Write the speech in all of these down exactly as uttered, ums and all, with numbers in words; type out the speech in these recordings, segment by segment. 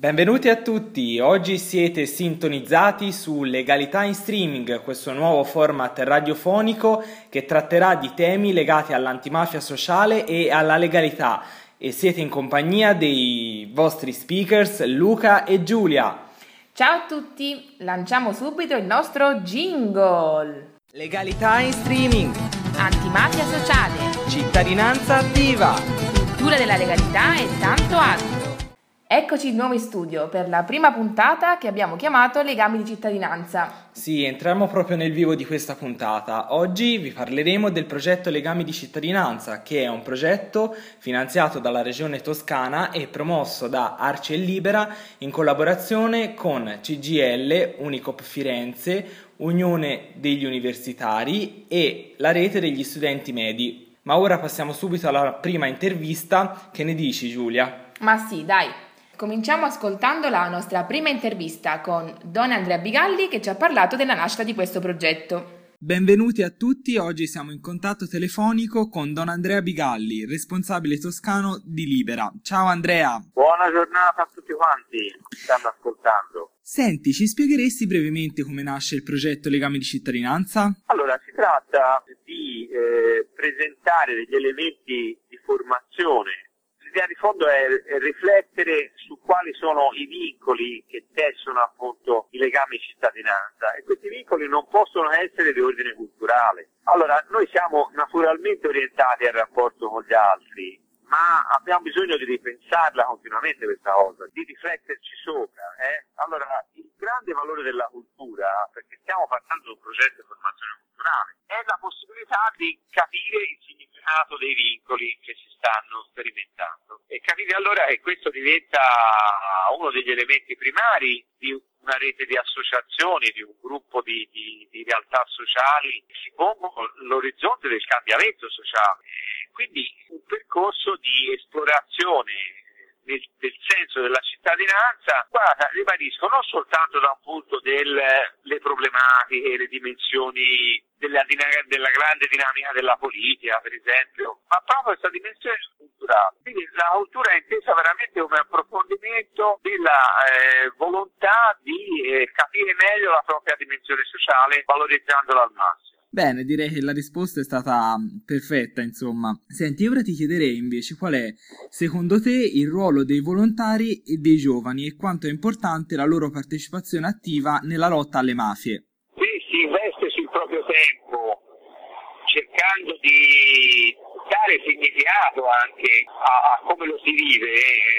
Benvenuti a tutti, oggi siete sintonizzati su Legalità in Streaming, questo nuovo format radiofonico che tratterà di temi legati all'antimafia sociale e alla legalità, e siete in compagnia dei vostri speakers Luca e Giulia. Ciao a tutti, lanciamo subito il nostro jingle. Legalità in Streaming, Antimafia sociale, cittadinanza attiva, cultura della legalità e tanto altro. Eccoci di nuovo in studio per la prima puntata che abbiamo chiamato Legami di cittadinanza. Sì, entriamo proprio nel vivo di questa puntata. Oggi vi parleremo del progetto Legami di cittadinanza, che è un progetto finanziato dalla Regione Toscana e promosso da Arci e Libera in collaborazione con C G I L, Unicoop Firenze, Unione degli Universitari e la Rete degli Studenti Medi. Ma ora passiamo subito alla prima intervista. Che ne dici, Giulia? Ma sì, dai. Cominciamo ascoltando la nostra prima intervista con Don Andrea Bigalli, che ci ha parlato della nascita di questo progetto. Benvenuti a tutti, oggi siamo in contatto telefonico con Don Andrea Bigalli, responsabile toscano di Libera. Ciao Andrea! Buona giornata a tutti quanti che stanno ascoltando. Senti, ci spiegheresti brevemente come nasce il progetto Legami di cittadinanza? Allora, si tratta di eh, presentare degli elementi di formazione. L'idea di fondo è, è riflettere su quali sono i vincoli che tessono appunto i legami di cittadinanza, e questi vincoli non possono essere di ordine culturale. Allora, noi siamo naturalmente orientati al rapporto con gli altri, ma abbiamo bisogno di ripensarla continuamente questa cosa, di rifletterci sopra. Eh? Allora, il grande valore della cultura, perché stiamo parlando di un progetto di formazione culturale, è la possibilità di capire il significato dei vincoli che si stanno sperimentando e capire allora che questo diventa uno degli elementi primari di una rete di associazioni, di un gruppo di, di, di realtà sociali che si pongono l'orizzonte del cambiamento sociale. Quindi un percorso di esplorazione Del, del senso della cittadinanza, guarda, ribadisco, non soltanto da un punto delle problematiche, le dimensioni della, della grande dinamica della politica, per esempio, ma proprio questa dimensione culturale. Quindi la cultura è intesa veramente come approfondimento della eh, volontà di eh, capire meglio la propria dimensione sociale, valorizzandola al massimo. Bene, direi che la risposta è stata perfetta, insomma. Senti, ora ti chiederei invece qual è, secondo te, il ruolo dei volontari e dei giovani e quanto è importante la loro partecipazione attiva nella lotta alle mafie. Qui si investe sul proprio tempo, cercando di dare significato anche a, a come lo si vive.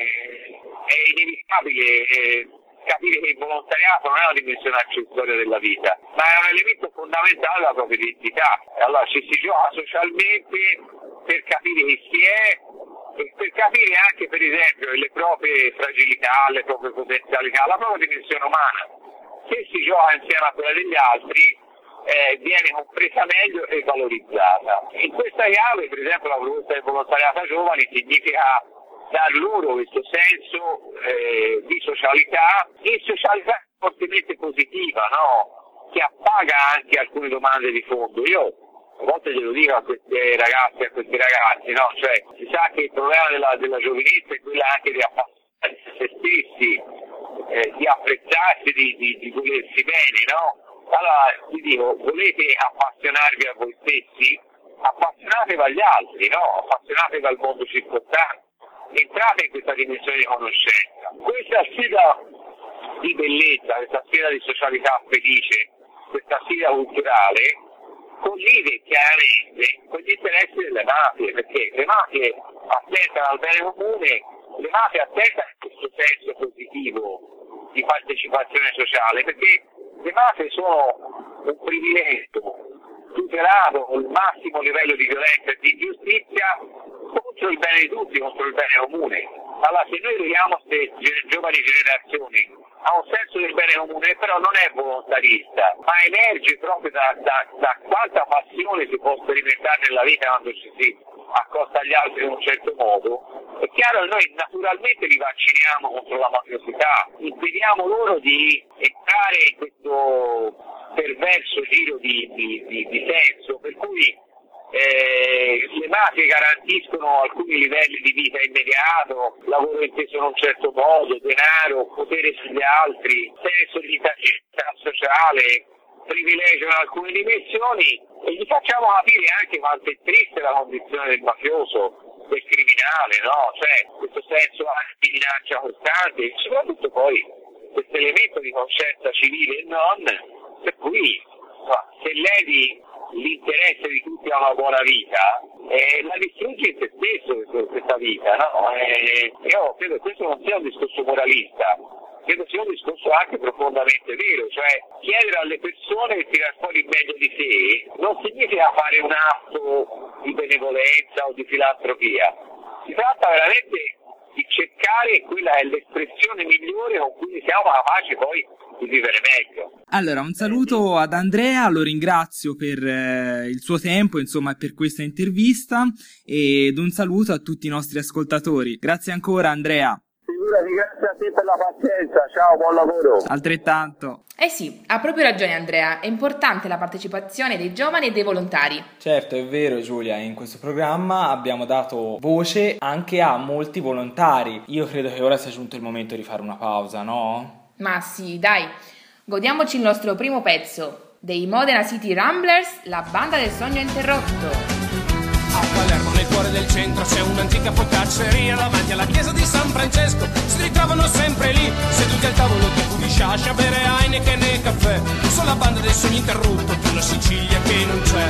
È inevitabile eh, capire che il volontariato non è una dimensione accessoria della vita, ma è un elemento fondamentale della propria identità. Allora ci si gioca socialmente per capire chi si è e per capire anche, per esempio, le proprie fragilità, le proprie potenzialità, la propria dimensione umana. Se si gioca insieme a quella degli altri, eh, viene compresa meglio e valorizzata. In questa chiave, per esempio, la proposta del volontariato ai giovani significa dar loro questo senso eh, di socialità, e socialità fortemente positiva, no? Che appaga anche alcune domande di fondo. Io a volte glielo dico a queste ragazze e a questi ragazzi, no? Cioè, si sa che il problema della, della giovinezza è quella anche di appassionarsi a se stessi, eh, di apprezzarsi, di, di, di volersi bene, no? Allora vi dico, volete appassionarvi a voi stessi? Appassionatevi agli altri, no? Appassionatevi al mondo circostante. Entrate in questa dimensione di conoscenza. Questa sfida di bellezza, questa sfida di socialità felice, questa sfida culturale collide chiaramente con gli interessi delle mafie, perché le mafie attentano al bene comune, le mafie attentano a questo senso positivo di partecipazione sociale, perché le mafie sono un privilegio tutelato con il massimo livello di violenza e di ingiustizia contro il bene di tutti, contro il bene comune. Allora, se noi vediamo queste giovani generazioni ha un senso del bene comune, però non è volontarista, ma emerge proprio da, da, da quanta passione si può sperimentare nella vita quando ci si accosta agli altri in un certo modo. È chiaro che noi naturalmente li vacciniamo contro la mafiosità, impediamo loro di entrare in questo perverso giro di, di, di, di senso, per cui Eh, le mafie garantiscono alcuni livelli di vita immediato, lavoro inteso in un certo modo, denaro, potere sugli altri, senso di intangibile sociale, privilegiano alcune dimensioni e gli facciamo capire anche quanto è triste la condizione del mafioso, del criminale, no? Cioè questo senso anche di minaccia costante e soprattutto poi questo elemento di coscienza civile e non, per cui se ledi l'interesse di tutti a una buona vita, eh, la distrugge in se stesso questa vita, no? Eh, io credo che questo non sia un discorso moralista, credo sia un discorso anche profondamente vero, cioè chiedere alle persone di tirare fuori il meglio di sé non significa fare un atto di benevolenza o di filantropia, si tratta veramente di cercare quella è l'espressione migliore con cui siamo capaci poi di vivere meglio. Allora, un saluto ad Andrea, lo ringrazio per eh, il suo tempo, insomma, per questa intervista ed un saluto a tutti i nostri ascoltatori. Grazie ancora, Andrea. Figurati, grazie a te per la pazienza, ciao, buon lavoro. Altrettanto. Eh sì, ha proprio ragione Andrea, è importante la partecipazione dei giovani e dei volontari. Certo, è vero Giulia, in questo programma abbiamo dato voce anche a molti volontari. Io credo che ora sia giunto il momento di fare una pausa, no? Ma sì, dai, godiamoci il nostro primo pezzo, dei Modena City Ramblers, la banda del sogno interrotto. A Palermo, nel cuore del centro, c'è un'antica focacceria davanti alla chiesa di San Francesco. Si ritrovano sempre lì, seduti al tavolo di Pudisciascia, a bere Heineken e caffè. Sono la banda del sogno interrotto di una Sicilia che non c'è.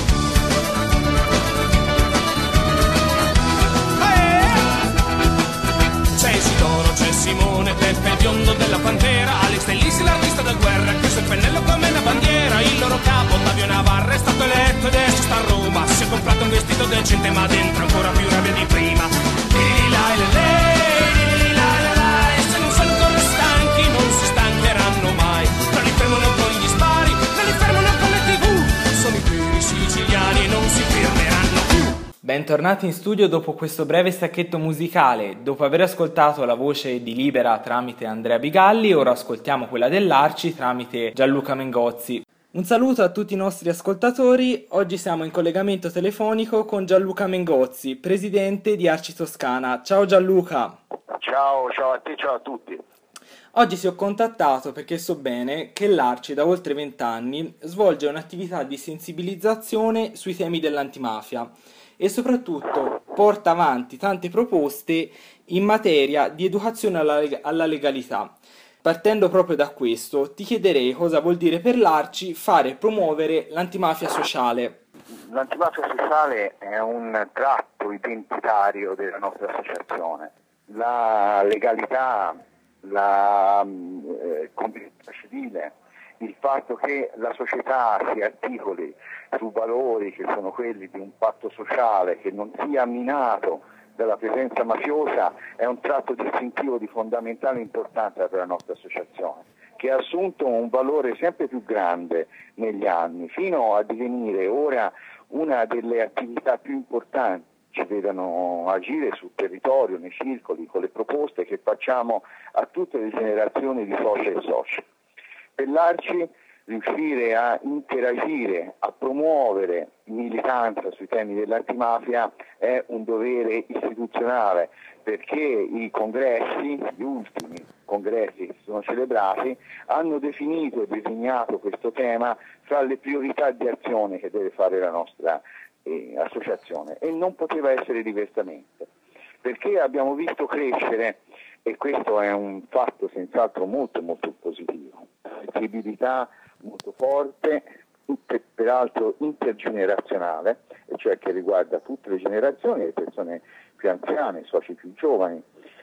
C'è Isidoro, c'è Simone, Peppe il biondo della Pantera, Alex Delisi l'artista da guerra, chiuso il pennello come una bandiera. Il loro capo Ottavio Navarra è stato eletto ed adesso sta a Roma. Si è comprato un vestito decente ma dentro ancora più rabbia di prima. E là, e là, e là, e là, e se non sono ancora stanchi non si stancheranno mai. Non li fermano con gli spari, non li fermano con le tv. Sono i veri siciliani e non si fermeranno più. Bentornati in studio dopo questo breve stacchetto musicale. Dopo aver ascoltato la voce di Libera tramite Andrea Bigalli, ora ascoltiamo quella dell'Arci tramite Gianluca Mengozzi. Un saluto a tutti i nostri ascoltatori. Oggi siamo in collegamento telefonico con Gianluca Mengozzi, presidente di Arci Toscana. Ciao Gianluca. Ciao, ciao a te, ciao a tutti. Oggi ti ho contattato perché so bene che l'Arci da oltre vent'anni svolge un'attività di sensibilizzazione sui temi dell'antimafia e soprattutto porta avanti tante proposte in materia di educazione alla, leg- alla legalità. Partendo proprio da questo, ti chiederei cosa vuol dire per l'Arci fare e promuovere l'antimafia sociale. L'antimafia sociale è un tratto identitario della nostra associazione. La legalità, la eh, convivenza civile, il fatto che la società si articoli su valori che sono quelli di un patto sociale, che non sia minato dalla presenza mafiosa, è un tratto distintivo di fondamentale importanza per la nostra associazione, che ha assunto un valore sempre più grande negli anni, fino a divenire ora una delle attività più importanti che ci vedano agire sul territorio, nei circoli, con le proposte che facciamo a tutte le generazioni di soci e soci. Per l'Arci riuscire a interagire, a promuovere militanza sui temi dell'antimafia è un dovere istituzionale, perché i congressi, gli ultimi congressi che si sono celebrati, hanno definito e designato questo tema fra le priorità di azione che deve fare la nostra eh, associazione, e non poteva essere diversamente, perché abbiamo visto crescere, e questo è un fatto senz'altro molto molto positivo, sensibilità molto forte, peraltro intergenerazionale, e cioè che riguarda tutte le generazioni, le persone più anziane, i soci più giovani,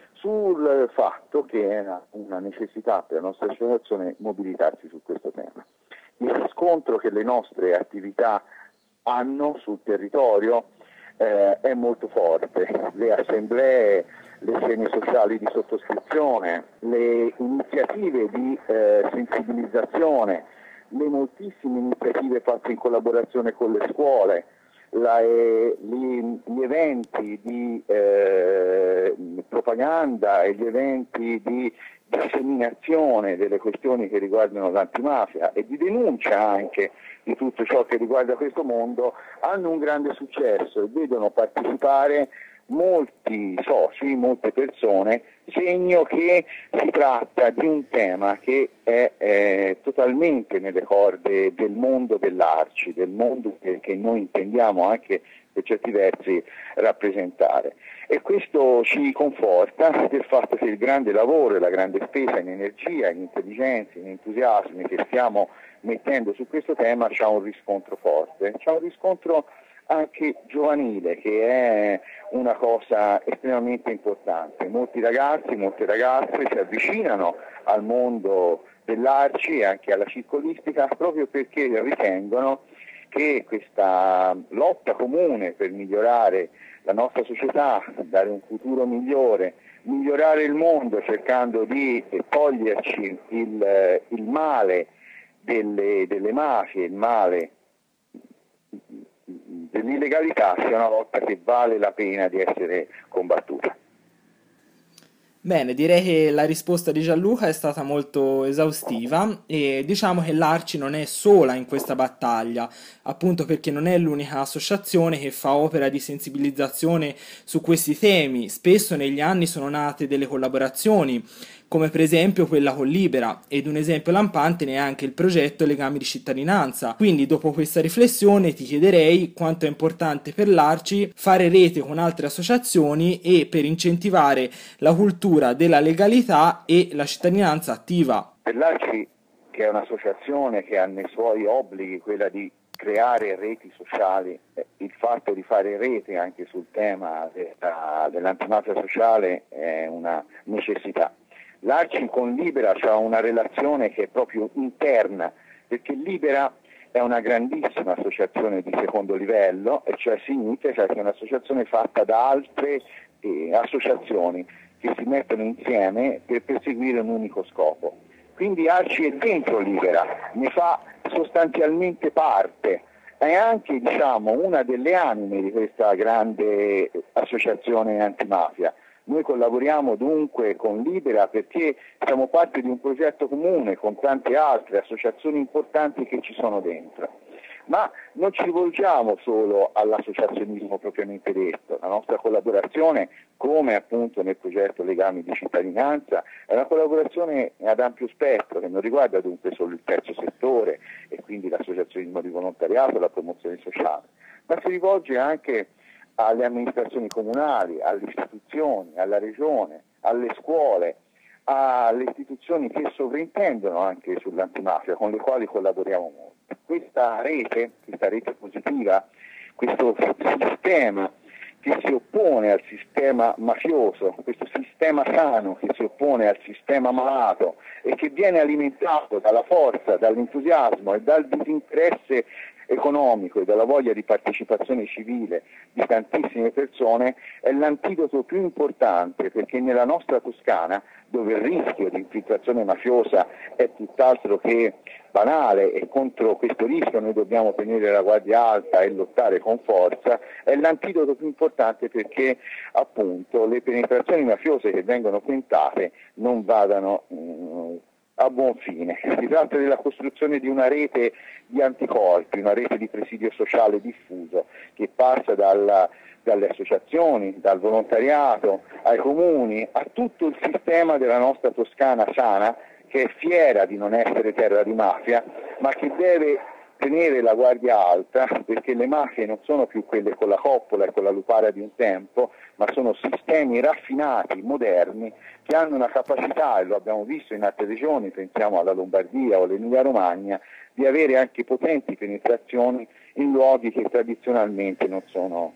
sul fatto che è una necessità per la nostra associazione mobilitarsi su questo tema. Il riscontro che le nostre attività hanno sul territorio eh, è molto forte. Le assemblee, le scene sociali di sottoscrizione, le iniziative di eh, sensibilizzazione, le moltissime iniziative fatte in collaborazione con le scuole, la, eh, gli, gli eventi di eh, propaganda e gli eventi di disseminazione delle questioni che riguardano l'antimafia e di denuncia anche di tutto ciò che riguarda questo mondo, hanno un grande successo e vedono partecipare molti soci, molte persone, segno che si tratta di un tema che è eh, totalmente nelle corde del mondo dell'Arci, del mondo che, che noi intendiamo anche per certi versi rappresentare. E questo ci conforta del fatto che il grande lavoro e la grande spesa in energia, in intelligenza, in entusiasmi che stiamo mettendo su questo tema c'ha un riscontro forte, c'ha un riscontro anche giovanile, che è una cosa estremamente importante. Molti ragazzi, molte ragazze si avvicinano al mondo dell'Arci e anche alla circolistica proprio perché ritengono che questa lotta comune per migliorare la nostra società, dare un futuro migliore, migliorare il mondo cercando di toglierci il, il male delle, delle mafie, il male dell'illegalità, sia una lotta che vale la pena di essere combattuta. Bene, direi che la risposta di Gianluca è stata molto esaustiva e diciamo che l'Arci non è sola in questa battaglia, appunto perché non è l'unica associazione che fa opera di sensibilizzazione su questi temi. Spesso negli anni sono nate delle collaborazioni, come per esempio quella con Libera, ed un esempio lampante ne è anche il progetto Legami di cittadinanza. Quindi dopo questa riflessione ti chiederei quanto è importante per l'Arci fare rete con altre associazioni e per incentivare la cultura della legalità e la cittadinanza attiva. Per l'Arci, che è un'associazione che ha nei suoi obblighi quella di creare reti sociali, il fatto di fare rete anche sul tema della, dell'antimafia sociale è una necessità. L'Arci con Libera ha una relazione che è proprio interna, perché Libera è una grandissima associazione di secondo livello, e cioè significa che è un'associazione fatta da altre eh, associazioni che si mettono insieme per perseguire un unico scopo. Quindi Arci è dentro Libera, ne fa sostanzialmente parte, è anche, diciamo, una delle anime di questa grande associazione antimafia. Noi collaboriamo dunque con Libera perché siamo parte di un progetto comune con tante altre associazioni importanti che ci sono dentro. Ma non ci rivolgiamo solo all'associazionismo propriamente detto, la nostra collaborazione, come appunto nel progetto Legami di cittadinanza, è una collaborazione ad ampio spettro che non riguarda dunque solo il terzo settore e quindi l'associazionismo di volontariato e la promozione sociale, ma si rivolge anche alle amministrazioni comunali, alle istituzioni, alla regione, alle scuole, alle istituzioni che sovrintendono anche sull'antimafia, con le quali collaboriamo molto. Questa rete, questa rete positiva, questo sistema che si oppone al sistema mafioso, questo sistema sano che si oppone al sistema malato e che viene alimentato dalla forza, dall'entusiasmo e dal disinteresse economico e dalla voglia di partecipazione civile di tantissime persone, è l'antidoto più importante, perché nella nostra Toscana, dove il rischio di infiltrazione mafiosa è tutt'altro che banale e contro questo rischio noi dobbiamo tenere la guardia alta e lottare con forza, è l'antidoto più importante perché appunto le penetrazioni mafiose che vengono tentate non vadano mh, a buon fine. Si tratta della costruzione di una rete di anticorpi, una rete di presidio sociale diffuso che passa dalla, dalle associazioni, dal volontariato, ai comuni, a tutto il sistema della nostra Toscana sana, che è fiera di non essere terra di mafia, ma che deve tenere la guardia alta, perché le mafie non sono più quelle con la coppola e con la lupara di un tempo, ma sono sistemi raffinati, moderni, che hanno una capacità, e lo abbiamo visto in altre regioni, pensiamo alla Lombardia o all'Emilia Romagna, di avere anche potenti penetrazioni in luoghi che tradizionalmente non sono,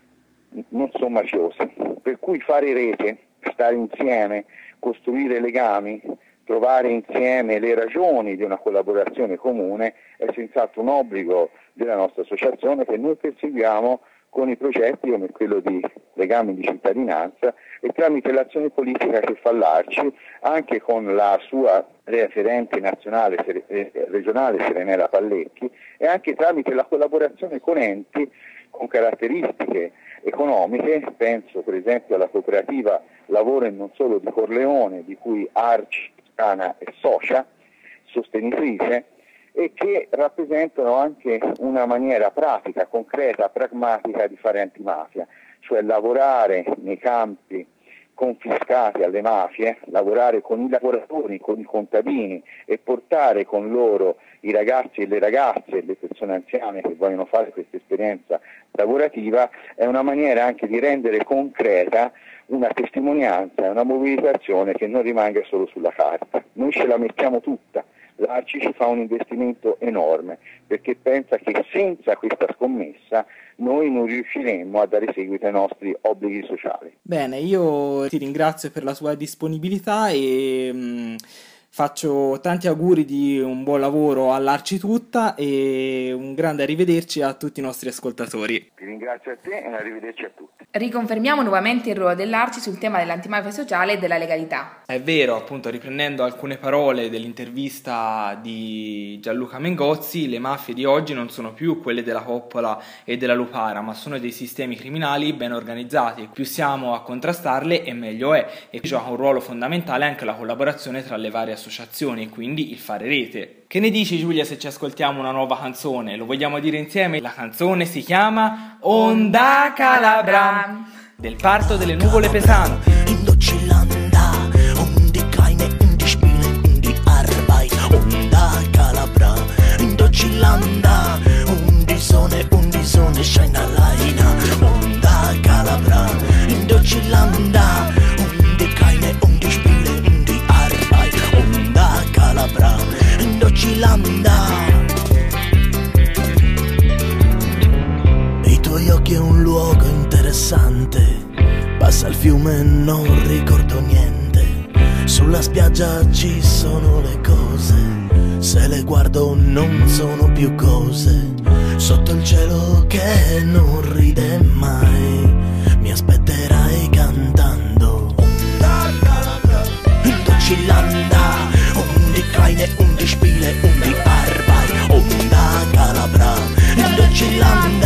non sono mafiosi. Per cui fare rete, stare insieme, costruire legami, trovare insieme le ragioni di una collaborazione comune è senz'altro un obbligo della nostra associazione che noi perseguiamo con i progetti come quello di Legami di cittadinanza e tramite l'azione politica che fa l'Arci, anche con la sua referente nazionale regionale Serenella Pallecchi, e anche tramite la collaborazione con enti con caratteristiche economiche, penso per esempio alla cooperativa Lavoro e non solo di Corleone, di cui Arci Toscana è socia, sostenitrice, e che rappresentano anche una maniera pratica, concreta, pragmatica di fare antimafia, cioè lavorare nei campi confiscati alle mafie, lavorare con i lavoratori, con i contadini e portare con loro i ragazzi e le ragazze e le persone anziane che vogliono fare questa esperienza lavorativa, è una maniera anche di rendere concreta una testimonianza, una mobilitazione che non rimanga solo sulla carta. Noi ce la mettiamo tutta. L'Arci ci fa un investimento enorme perché pensa che senza questa scommessa noi non riusciremmo a dare seguito ai nostri obblighi sociali. Bene, io ti ringrazio per la tua disponibilità e mh, faccio tanti auguri di un buon lavoro all'Arci tutta e un grande arrivederci a tutti i nostri ascoltatori. Ti ringrazio a te e arrivederci a tutti. Riconfermiamo nuovamente il ruolo dell'Arci sul tema dell'antimafia sociale e della legalità. È vero, appunto, riprendendo alcune parole dell'intervista di Gianluca Mengozzi, le mafie di oggi non sono più quelle della Coppola e della Lupara, ma sono dei sistemi criminali ben organizzati. Più siamo a contrastarle e meglio è, e gioca un ruolo fondamentale anche la collaborazione tra le varie associazioni, quindi il fare rete. Che ne dici, Giulia, se ci ascoltiamo una nuova canzone? Lo vogliamo dire insieme? La canzone si chiama Onda Calabra, del parto delle nuvole pesanti. In Deutschland, um die Kleine, um die Spiele, um die Arbeit, Onda Calabra. In Deutschland, um die Sonne, um die Sonne scheint alleine, Onda Calabra. In Deutschland, um die Kleine, um die Spiele, um die Arbeit, Onda Calabra. In Deutschland. I tuoi occhi è un luogo interessante, passa il fiume e non ricordo niente, sulla spiaggia ci sono le cose, se le guardo non sono più cose, sotto il cielo che non ride mai, mi aspetterai cantando Onda Calabra. In Deutschland, um die Kleine, um die Spiele, um die Arbeit, Onda Calabra. In Deutschland,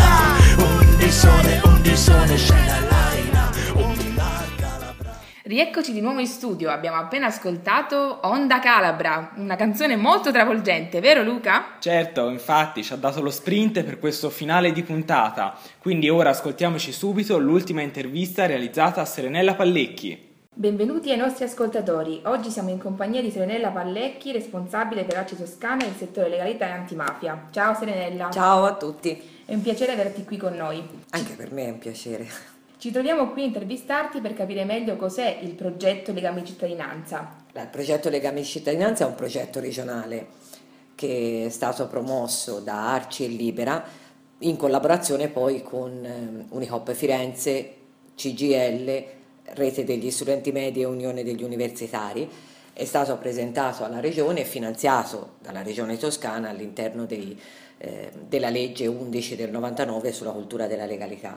um die Sonne, um die Sonne scheint alleine, Onda Calabra. Rieccoci di nuovo in studio, abbiamo appena ascoltato Onda Calabra, una canzone molto travolgente, vero Luca? Certo, infatti ci ha dato lo sprint per questo finale di puntata, quindi ora ascoltiamoci subito l'ultima intervista realizzata a Serenella Pallecchi. Benvenuti ai nostri ascoltatori, oggi siamo in compagnia di Serenella Pallecchi, responsabile per Arci Toscana del settore legalità e antimafia. Ciao Serenella. Ciao a tutti. È un piacere averti qui con noi. Anche per me è un piacere. Ci troviamo qui a intervistarti per capire meglio cos'è il progetto Legami di Cittadinanza. Il progetto Legami di Cittadinanza è un progetto regionale che è stato promosso da Arci e Libera in collaborazione poi con Unicoop Firenze, C G I L, Rete degli Studenti Medi e Unione degli Universitari. È stato presentato alla Regione e finanziato dalla Regione Toscana all'interno dei, eh, della legge undici del novantanove sulla cultura della legalità.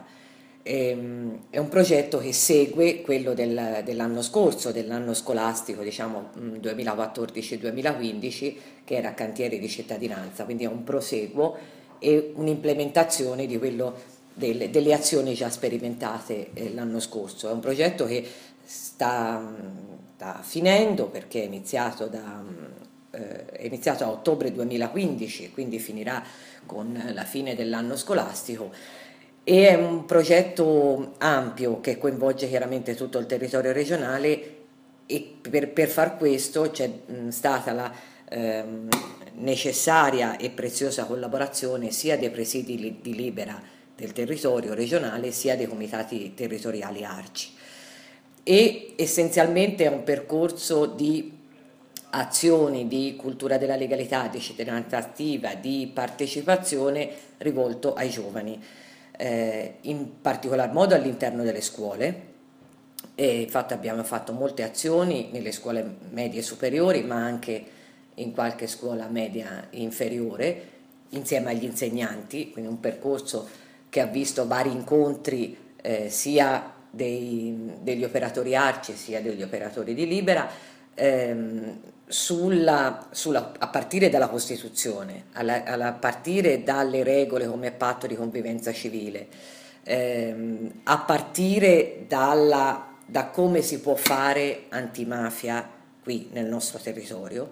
È un progetto che segue quello del, dell'anno scorso, dell'anno scolastico, diciamo duemilaquattordici duemilaquindici, che era Cantieri di Cittadinanza, quindi è un proseguo e un'implementazione di quello delle, delle azioni già sperimentate eh, l'anno scorso. È un progetto che sta, sta finendo perché è iniziato, da, eh, è iniziato a ottobre duemilaquindici, quindi finirà con la fine dell'anno scolastico. E è un progetto ampio che coinvolge chiaramente tutto il territorio regionale e per, per far questo c'è stata la ehm, necessaria e preziosa collaborazione sia dei presidi di Libera del territorio regionale sia dei comitati territoriali Arci. E essenzialmente è un percorso di azioni di cultura della legalità, di cittadinanza attiva, di partecipazione rivolto ai giovani. Eh, in particolar modo all'interno delle scuole, e infatti abbiamo fatto molte azioni nelle scuole medie e superiori, ma anche in qualche scuola media inferiore, insieme agli insegnanti, quindi un percorso che ha visto vari incontri eh, sia dei, degli operatori Arci sia degli operatori di Libera, ehm, Sulla, sulla, a partire dalla Costituzione, alla, alla, a partire dalle regole come patto di convivenza civile, ehm, a partire dalla, da come si può fare antimafia qui nel nostro territorio.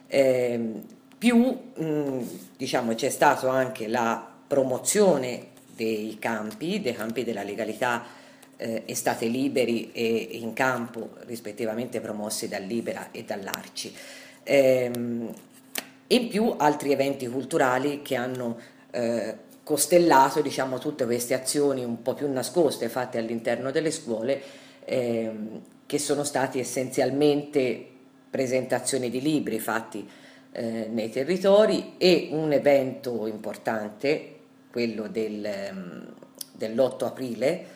Eh, più mh, diciamo c'è stato anche la promozione dei campi, dei campi della legalità, eh, Estate Liberi e In Campo, rispettivamente promossi dal Libera e dall'Arci. Eh, in più altri eventi culturali che hanno eh, costellato, diciamo, tutte queste azioni un po' più nascoste fatte all'interno delle scuole, eh, che sono stati essenzialmente presentazioni di libri fatti eh, nei territori e un evento importante, quello del, dell'otto aprile,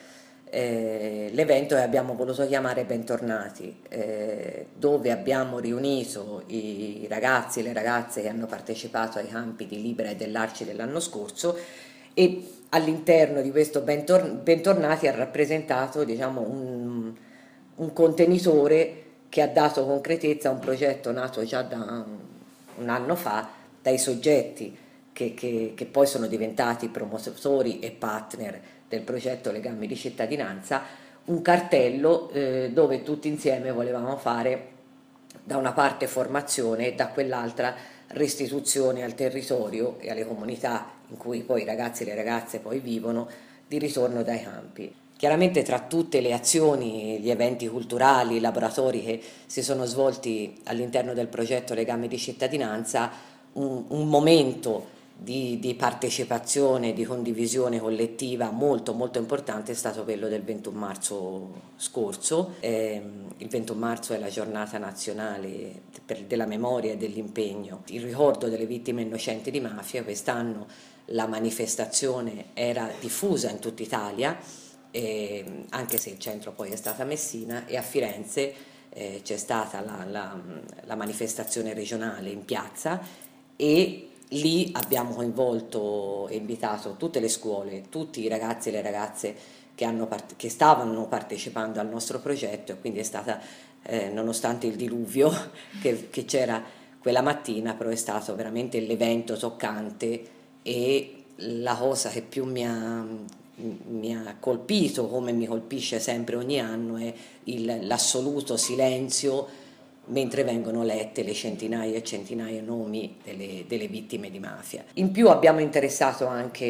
eh, l'evento che abbiamo voluto chiamare Bentornati, eh, dove abbiamo riunito i ragazzi e le ragazze che hanno partecipato ai campi di Libera e dell'Arci dell'anno scorso, e all'interno di questo Bentor- Bentornati ha rappresentato, diciamo, un, un contenitore che ha dato concretezza a un progetto nato già da un anno fa dai soggetti che, che, che poi sono diventati promotori e partner del progetto Legami di Cittadinanza, un cartello eh, dove tutti insieme volevamo fare da una parte formazione e da quell'altra restituzione al territorio e alle comunità in cui poi i ragazzi e le ragazze poi vivono, di ritorno dai campi. Chiaramente tra tutte le azioni, gli eventi culturali, i laboratori che si sono svolti all'interno del progetto Legami di Cittadinanza, un, un momento di, di partecipazione, di condivisione collettiva molto molto importante è stato quello del ventuno marzo scorso. Eh, il ventuno marzo è la giornata nazionale per, della memoria e dell'impegno, il ricordo delle vittime innocenti di mafia. Quest'anno la manifestazione era diffusa in tutta Italia, Eh, anche se il centro poi è stata Messina, e a Firenze eh, c'è stata la, la, la manifestazione regionale in piazza, e lì abbiamo coinvolto e invitato tutte le scuole, tutti i ragazzi e le ragazze che, hanno part- che stavano partecipando al nostro progetto, e quindi è stata, eh, nonostante il diluvio che, che c'era quella mattina, però è stato veramente l'evento toccante. E la cosa che più mi ha mi ha colpito, come mi colpisce sempre ogni anno, è il, l'assoluto silenzio mentre vengono lette le centinaia e centinaia di nomi delle, delle vittime di mafia. In più abbiamo interessato anche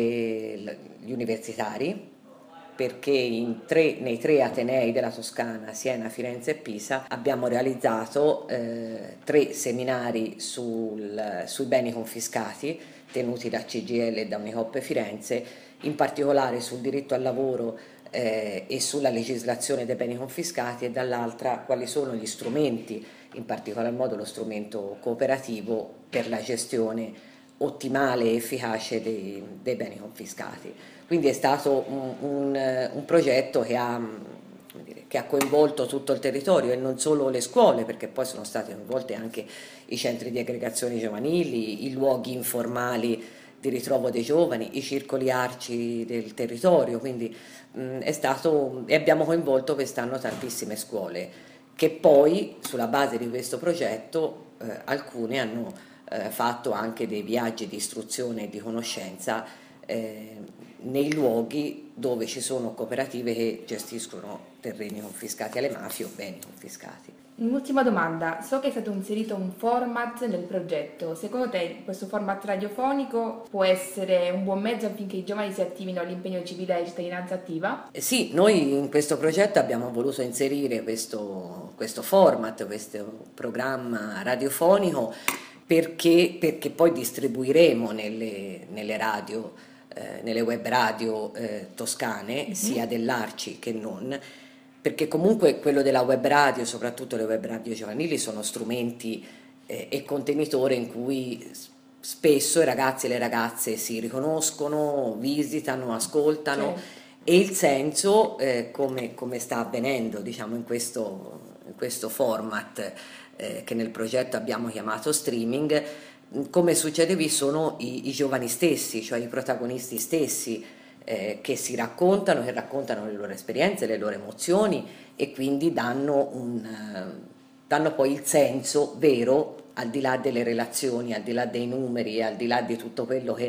gli universitari, perché in tre, nei tre atenei della Toscana, Siena, Firenze e Pisa, abbiamo realizzato eh, tre seminari sul, sui beni confiscati tenuti da C G I L e da Unicoop Firenze, in particolare sul diritto al lavoro eh, e sulla legislazione dei beni confiscati, e dall'altra quali sono gli strumenti, in particolar modo lo strumento cooperativo, per la gestione ottimale e efficace dei, dei beni confiscati. Quindi è stato un, un, un progetto che ha, come dire, che ha coinvolto tutto il territorio e non solo le scuole, perché poi sono state coinvolte anche i centri di aggregazione giovanili, i luoghi informali di ritrovo dei giovani, i circoli arci del territorio, quindi mh, è stato, e abbiamo coinvolto quest'anno tantissime scuole, che poi sulla base di questo progetto eh, alcune hanno eh, fatto anche dei viaggi di istruzione e di conoscenza eh, nei luoghi dove ci sono cooperative che gestiscono terreni confiscati alle mafie o beni confiscati. Un'ultima domanda, so che è stato inserito un format nel progetto, secondo te questo format radiofonico può essere un buon mezzo affinché i giovani si attivino all'impegno civile e cittadinanza attiva? Eh sì, noi in questo progetto abbiamo voluto inserire questo, questo format, questo programma radiofonico, perché, perché poi distribuiremo nelle, nelle radio, eh, nelle web radio eh, toscane, mm-hmm. sia dell'Arci che non, perché comunque quello della web radio, soprattutto le web radio giovanili, sono strumenti eh, e contenitori in cui spesso i ragazzi e le ragazze si riconoscono, visitano, ascoltano, certo. E il senso, eh, come, come sta avvenendo, diciamo, in questo, in questo format eh, che nel progetto abbiamo chiamato streaming, come succede qui sono i, i giovani stessi, cioè i protagonisti stessi, Eh, che si raccontano, che raccontano le loro esperienze, le loro emozioni, e quindi danno, un, uh, danno poi il senso vero, al di là delle relazioni, al di là dei numeri, al di là di tutto quello che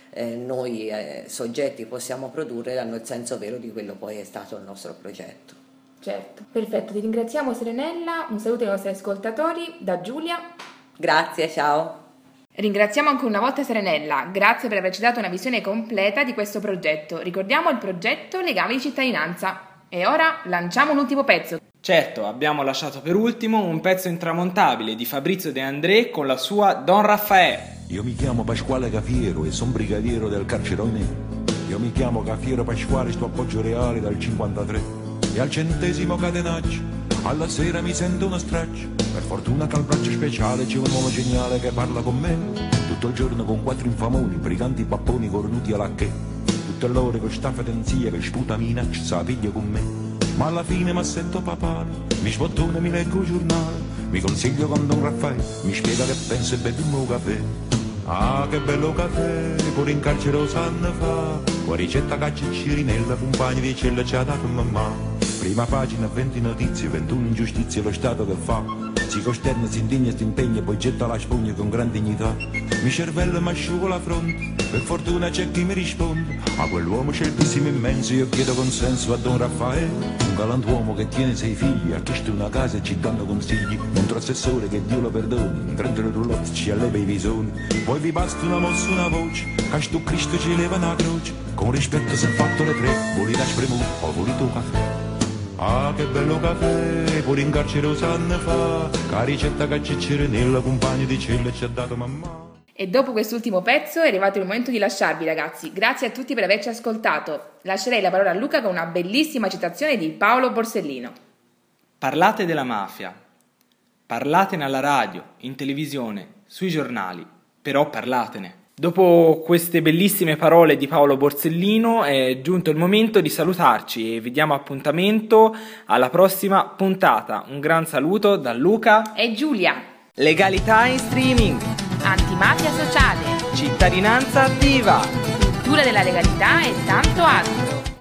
eh, noi eh, soggetti possiamo produrre danno il senso vero di quello poi è stato il nostro progetto. Certo, perfetto, ti ringraziamo Serenella, un saluto ai nostri ascoltatori da Giulia. Grazie, ciao. Ringraziamo ancora una volta Serenella, grazie per averci dato una visione completa di questo progetto. Ricordiamo il progetto Legami di cittadinanza. E ora lanciamo un ultimo pezzo. Certo, abbiamo lasciato per ultimo un pezzo intramontabile di Fabrizio De André con la sua Don Raffaele. Io mi chiamo Pasquale Cafiero e son brigadiero del carcere Oinè. Io mi chiamo Cafiero Pasquale, sto appoggio reale dal cinquantatré. E al centesimo catenaccio, alla sera mi sento uno straccio. Per fortuna che al braccio speciale c'è un uomo geniale che parla con me. Tutto il giorno con quattro infamoni, briganti bapponi cornuti alla che. Tutte l'ore con sta fedenzia che sputa minaccia, sa piglia con me. Ma alla fine mi assetto papale, mi sbottone, mi leggo il giornale, mi consiglio con Don Raffaele, mi spiega che pensa e beve un mio caffè. Ah, che bello caffè, pure in carcere lo sanno fa, con ricetta caccia e cirinella, compagni di cella ci ha dato mamma. Prima pagina, venti notizie, ventuno ingiustizie, lo Stato che fa. Si costerna, si indigna, si impegna, poi getta la spugna con gran dignità. Mi cervello mi asciugo la fronte, per fortuna c'è chi mi risponde. A quell'uomo sceltissimo immenso io chiedo consenso a Don Raffaele. Un galantuomo che tiene sei figli, ha chiesto una casa e ci danno consigli. Un assessore che Dio lo perdoni, prende le roulotte, ci alleva i visoni. Poi vi basta una mossa, una voce, che sto Cristo ci leva una croce. Con rispetto si è fatto le tre, volete spremuto o volete un caffè. Ah, che bello caffè, pure in carcere lo sanno fa, che ricetta che c'è nella compagna di cella ci ha dato mamma. E dopo quest'ultimo pezzo è arrivato il momento di lasciarvi, ragazzi. Grazie a tutti per averci ascoltato. Lascerei la parola a Luca con una bellissima citazione di Paolo Borsellino. Parlate della mafia, parlatene alla radio, in televisione, sui giornali, però parlatene. Dopo queste bellissime parole di Paolo Borsellino è giunto il momento di salutarci e vi diamo appuntamento alla prossima puntata. Un gran saluto da Luca e Giulia. Legalità in streaming, antimafia sociale, cittadinanza attiva, cultura della legalità e tanto altro.